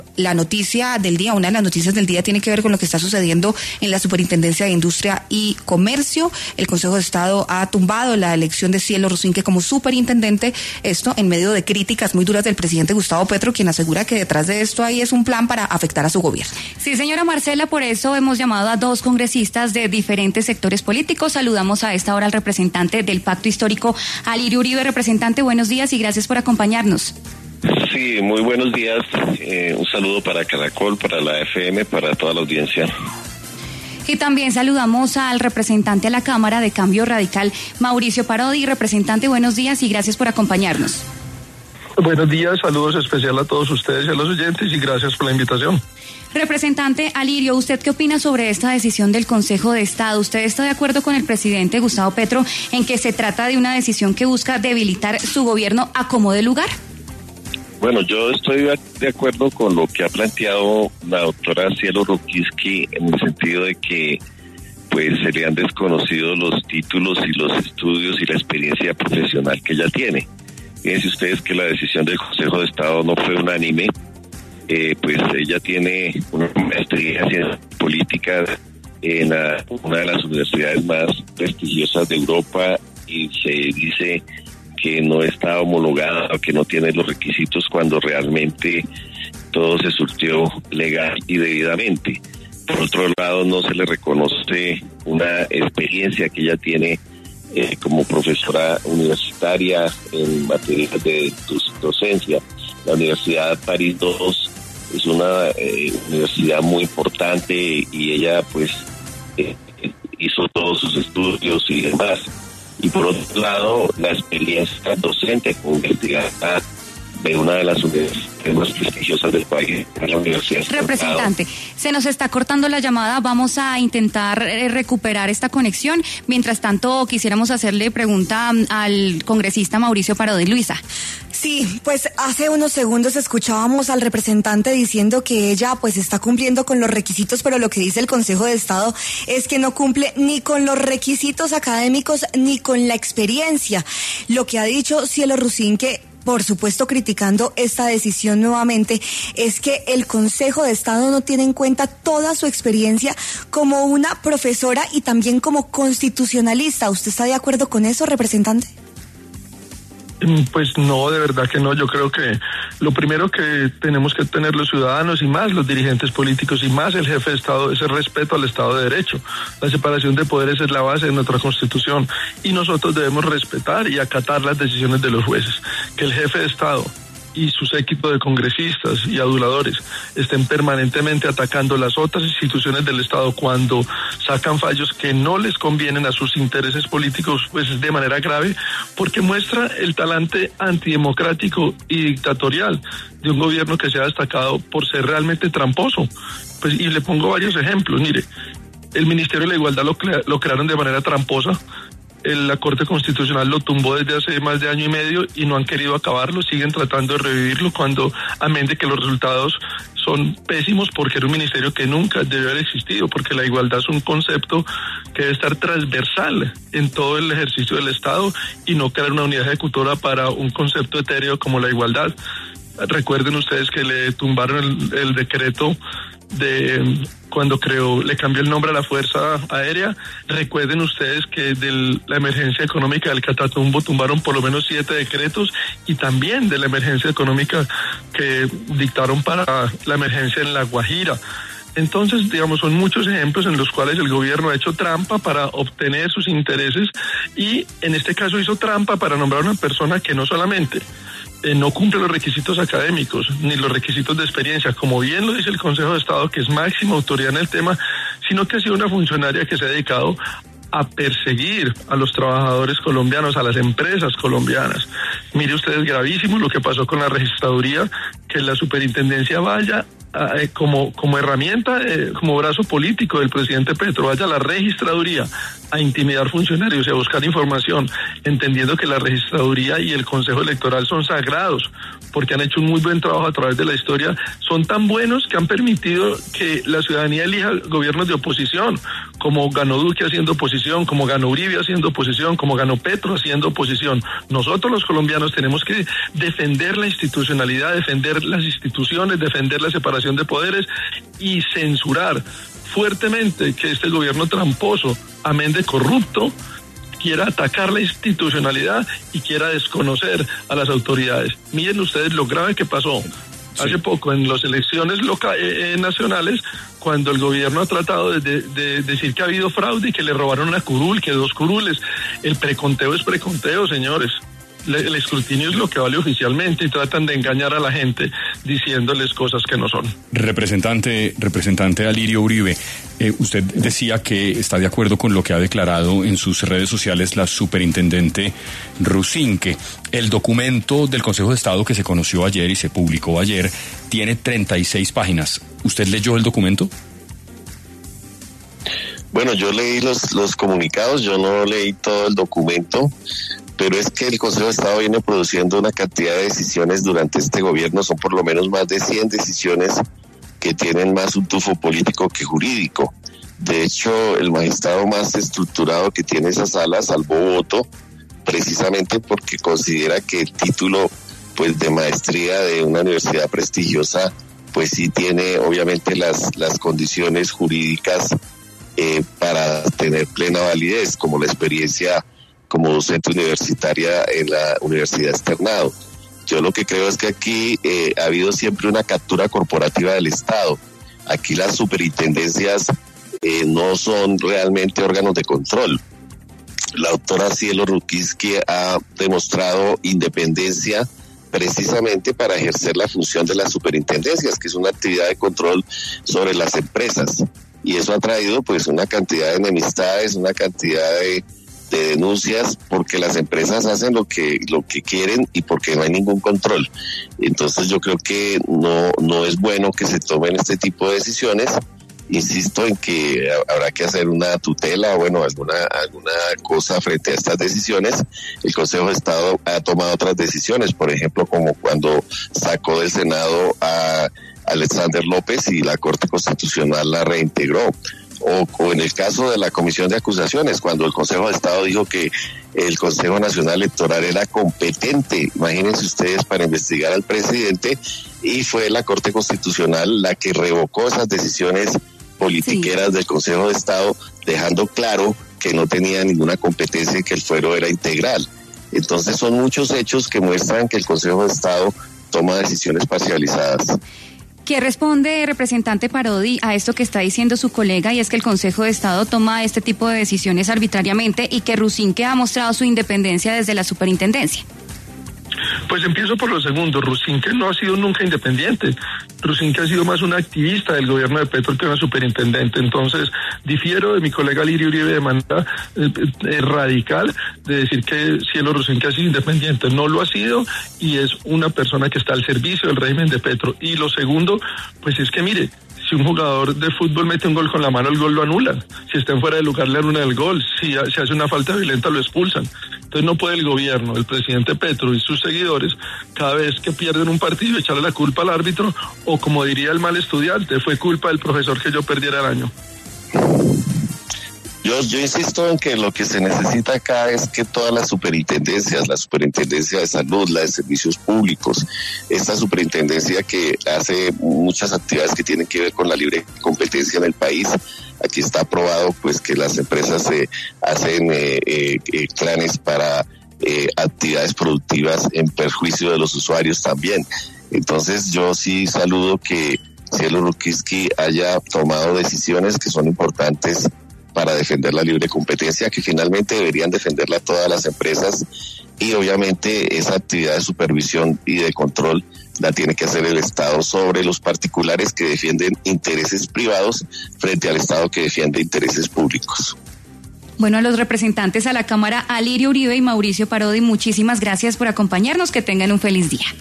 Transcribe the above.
la noticia del día, una de las noticias del día tiene que ver con lo que está sucediendo en la Superintendencia de Industria y Comercio. El Consejo de Estado ha tumbado la elección de Cielo Rusinque como superintendente, esto en medio de críticas muy duras del presidente Gustavo Petro, quien asegura que detrás de esto ahí es un plan para afectar a su gobierno. Sí, señora Marcela, por eso hemos llamado a 2 congresistas de diferentes sectores políticos. Saludamos a esta hora al representante del Pacto Histórico, Alirio Uribe. Representante, buenos días y gracias por acompañarnos. Sí, muy buenos días. Un saludo para Caracol, para la FM, para toda la audiencia. Y también saludamos al representante a la Cámara de Cambio Radical, Mauricio Parodi. Representante, buenos días y gracias por acompañarnos. Buenos días, saludos especial a todos ustedes y a los oyentes y gracias por la invitación. Representante Alirio, ¿usted qué opina sobre esta decisión del Consejo de Estado? ¿Usted está de acuerdo con el presidente Gustavo Petro en que se trata de una decisión que busca debilitar su gobierno a como de lugar? Bueno, yo estoy de acuerdo con lo que ha planteado la doctora Cielo Rusinque en el sentido de que pues se le han desconocido los títulos y los estudios y la experiencia profesional que ella tiene. Fíjense ustedes que la decisión del Consejo de Estado no fue unánime, pues ella tiene una maestría en política en una de las universidades más prestigiosas de Europa y se dice que no está homologada o que no tiene los requisitos cuando realmente todo se surtió legal y debidamente. Por otro lado, no se le reconoce una experiencia que ella tiene como profesora universitaria en materia de docencia. La Universidad París II es una universidad muy importante y ella pues hizo todos sus estudios y demás. Y por otro lado, la experiencia docente como investigadora de una de las universidades más prestigiosas del país, la Universidad de Representante, se nos está cortando la llamada, vamos a intentar recuperar esta conexión. Mientras tanto, quisiéramos hacerle pregunta al congresista Mauricio Parodi. Luisa. Sí, pues hace unos segundos escuchábamos al representante diciendo que ella pues está cumpliendo con los requisitos, pero lo que dice el Consejo de Estado es que no cumple ni con los requisitos académicos ni con la experiencia. Lo que ha dicho Cielo Rusinque, por supuesto criticando esta decisión nuevamente, es que el Consejo de Estado no tiene en cuenta toda su experiencia como una profesora y también como constitucionalista. ¿Usted está de acuerdo con eso, representante? Pues no, de verdad que no. Yo creo que lo primero que tenemos que tener los ciudadanos y más los dirigentes políticos y más el jefe de Estado es el respeto al Estado de Derecho. La separación de poderes es la base de nuestra Constitución y nosotros debemos respetar y acatar las decisiones de los jueces. Que el jefe de Estado y su séquito de congresistas y aduladores estén permanentemente atacando las otras instituciones del Estado cuando sacan fallos que no les convienen a sus intereses políticos, pues es de manera grave, porque muestra el talante antidemocrático y dictatorial de un gobierno que se ha destacado por ser realmente tramposo. Pues, y le pongo varios ejemplos. Mire, el Ministerio de la Igualdad lo crearon de manera tramposa. La Corte Constitucional lo tumbó desde hace más de año y medio y no han querido acabarlo, siguen tratando de revivirlo cuando, amén de que los resultados son pésimos, porque era un ministerio que nunca debió haber existido, porque la igualdad es un concepto que debe estar transversal en todo el ejercicio del Estado y no crear una unidad ejecutora para un concepto etéreo como la igualdad. Recuerden ustedes que le tumbaron el decreto de cuando le cambió el nombre a la Fuerza Aérea. Recuerden ustedes que de la emergencia económica del Catatumbo tumbaron por lo menos 7 decretos y también de la emergencia económica que dictaron para la emergencia en La Guajira. Entonces, digamos, son muchos ejemplos en los cuales el gobierno ha hecho trampa para obtener sus intereses y en este caso hizo trampa para nombrar a una persona que no solamente no cumple los requisitos académicos ni los requisitos de experiencia, como bien lo dice el Consejo de Estado, que es máxima autoridad en el tema, sino que ha sido una funcionaria que se ha dedicado a perseguir a los trabajadores colombianos, a las empresas colombianas. Mire usted, es gravísimo lo que pasó con la registraduría, que la superintendencia vaya como herramienta, como brazo político del presidente Petro, vaya a la registraduría a intimidar funcionarios y a buscar información, entendiendo que la registraduría y el Consejo Electoral son sagrados, porque han hecho un muy buen trabajo a través de la historia, son tan buenos que han permitido que la ciudadanía elija gobiernos de oposición, como ganó Duque haciendo oposición, como ganó Uribe haciendo oposición, como ganó Petro haciendo oposición. Nosotros los colombianos tenemos que defender la institucionalidad, defender las instituciones, defender la separación de poderes y censurar fuertemente que este gobierno tramposo, amén de corrupto, quiera atacar la institucionalidad y quiera desconocer a las autoridades. Miren ustedes lo grave que pasó hace poco en las elecciones nacionales, cuando el gobierno ha tratado de decir que ha habido fraude y que le robaron una curul, que 2 curules. El preconteo es preconteo, señores. El escrutinio es lo que vale oficialmente y tratan de engañar a la gente diciéndoles cosas que no son. Representante Alirio Uribe, usted decía que está de acuerdo con lo que ha declarado en sus redes sociales la superintendente Rusinque. El documento del Consejo de Estado que se conoció ayer y se publicó ayer tiene 36 páginas. ¿Usted leyó el documento? Bueno, yo leí los comunicados, yo no leí todo el documento, pero es que el Consejo de Estado viene produciendo una cantidad de decisiones durante este gobierno, son por lo menos más de 100 decisiones que tienen más un tufo político que jurídico. De hecho, el magistrado más estructurado que tiene esa sala salvó voto, precisamente porque considera que el título pues de maestría de una universidad prestigiosa pues sí tiene obviamente las condiciones jurídicas para tener plena validez, como la experiencia como docente universitaria en la Universidad Externado. Yo lo que creo es que aquí ha habido siempre una captura corporativa del Estado. Aquí las superintendencias no son realmente órganos de control. La doctora Cielo Rukiski ha demostrado independencia precisamente para ejercer la función de las superintendencias, que es una actividad de control sobre las empresas. Y eso ha traído pues una cantidad de enemistades, una cantidad de denuncias, porque las empresas hacen lo que quieren y porque no hay ningún control. Entonces yo creo que no es bueno que se tomen este tipo de decisiones. Insisto en que habrá que hacer una tutela, bueno, alguna cosa frente a estas decisiones. El Consejo de Estado ha tomado otras decisiones, por ejemplo, como cuando sacó del Senado a Alexander López y la Corte Constitucional la reintegró. O en el caso de la Comisión de Acusaciones, cuando el Consejo de Estado dijo que el Consejo Nacional Electoral era competente, imagínense ustedes, para investigar al presidente, y fue la Corte Constitucional la que revocó esas decisiones politiqueras del Consejo de Estado, dejando claro que no tenía ninguna competencia y que el fuero era integral. Entonces son muchos hechos que muestran que el Consejo de Estado toma decisiones parcializadas. ¿Qué responde, representante Parodi, a esto que está diciendo su colega, y es que el Consejo de Estado toma este tipo de decisiones arbitrariamente y que Rusinque ha mostrado su independencia desde la superintendencia? Pues empiezo por lo segundo. Rusinque no ha sido nunca independiente. Rusinque ha sido más una activista del gobierno de Petro que una superintendente. Entonces, difiero de mi colega Alirio Uribe de manera radical de decir que Cielo Rusinque ha sido independiente. No lo ha sido y es una persona que está al servicio del régimen de Petro. Y lo segundo, pues es que mire, si un jugador de fútbol mete un gol con la mano, el gol lo anulan. Si está en fuera de lugar, le anulan el gol. Si hace una falta violenta, lo expulsan. Entonces no puede el gobierno, el presidente Petro y sus seguidores, cada vez que pierden un partido, echarle la culpa al árbitro, o como diría el mal estudiante, fue culpa del profesor que yo perdiera el año. Yo insisto en que lo que se necesita acá es que todas las superintendencias, la superintendencia de salud, la de servicios públicos, esta superintendencia que hace muchas actividades que tienen que ver con la libre competencia en el país. Aquí está aprobado pues que las empresas hacen planes para actividades productivas en perjuicio de los usuarios también. Entonces yo sí saludo que Cielo Rukiski haya tomado decisiones que son importantes para defender la libre competencia, que finalmente deberían defenderla todas las empresas, y obviamente esa actividad de supervisión y de control la tiene que hacer el Estado sobre los particulares que defienden intereses privados frente al Estado que defiende intereses públicos. Bueno, a los representantes a la Cámara, Alirio Uribe y Mauricio Parodi, muchísimas gracias por acompañarnos, que tengan un feliz día.